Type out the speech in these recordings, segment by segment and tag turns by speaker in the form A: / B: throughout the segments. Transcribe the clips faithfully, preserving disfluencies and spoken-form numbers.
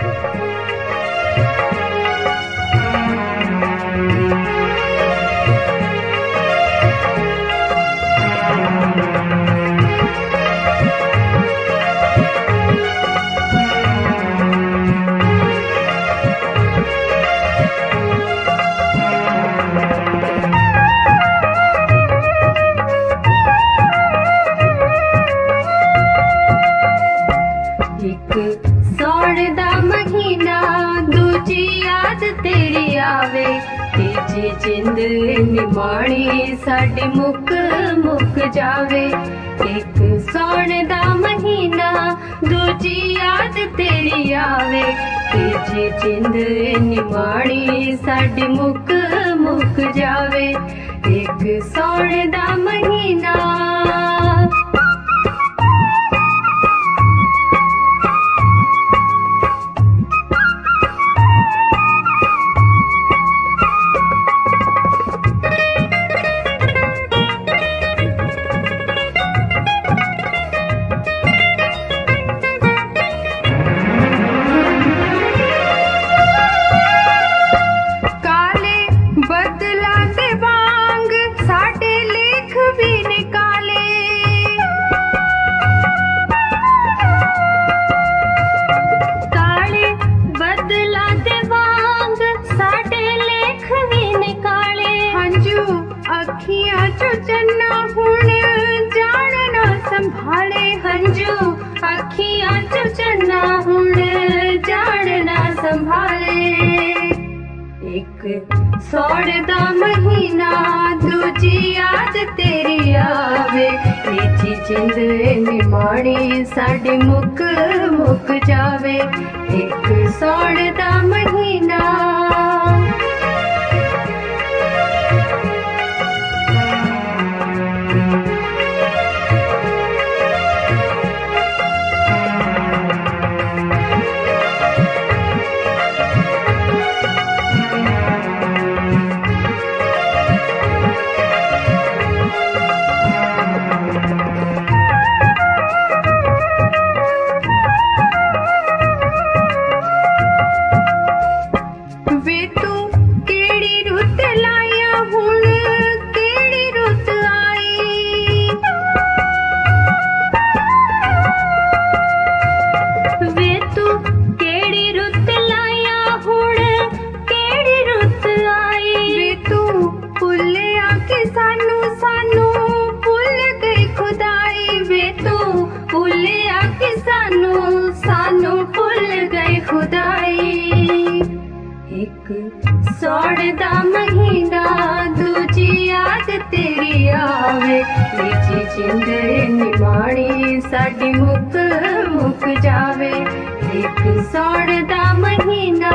A: सौण दा महीना दूजी याद तेरी आवे, तीजी जिंद निमाणी साडी मुक मुक जावे। एक सौण दा महीना दूजी याद तेरी आवे, तीजी जिंद निमाणी साडी मुक मुक जावे। एक सौण दा महीना अखियां चो चन्ना हुण जान ना संभाले, हंजू अखियां चो चन्ना हुण जान ना संभाले। एक सौण दा महीना दूजी याद तेरी आवे, तीजी जिंद निमाणी साडी मुक मुक जावे। एक सौण दा महीना सौण दा महीना दूजी याद तेरी आवे, तीजी जिंद निमाणी साडी मुक मुक जावे। एक सौण दा महीना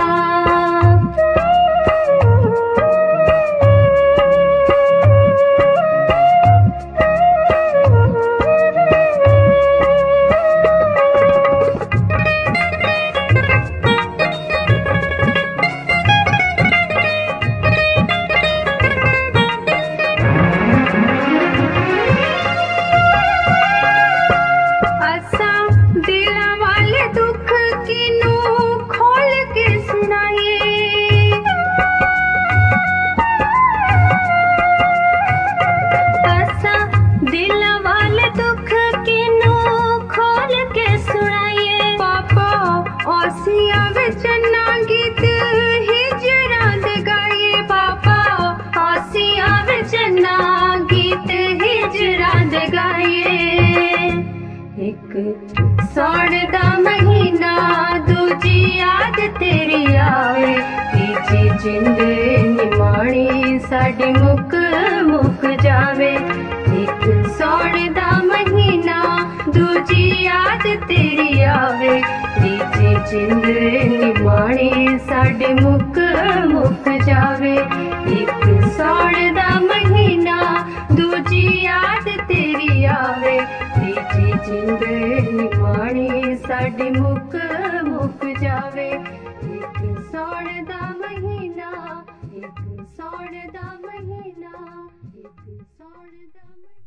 A: एक सौण दा महीना दूजी याद तेरी आवे, तीजी जिंद निमाणी साडी मुक मुक जावे। एक सौण दा महीना दूजी याद तेरी आवे, तीजी जिंद निमाणी साडी मुक मुक जावे। एक सौण दा महीना दूजी याद तेरी आवे, तीजी जिंद निमाणी साडी मुक मुक जावे। एक सौण दा महीना, एक सौण दा महीना, एक सौण दा महीना।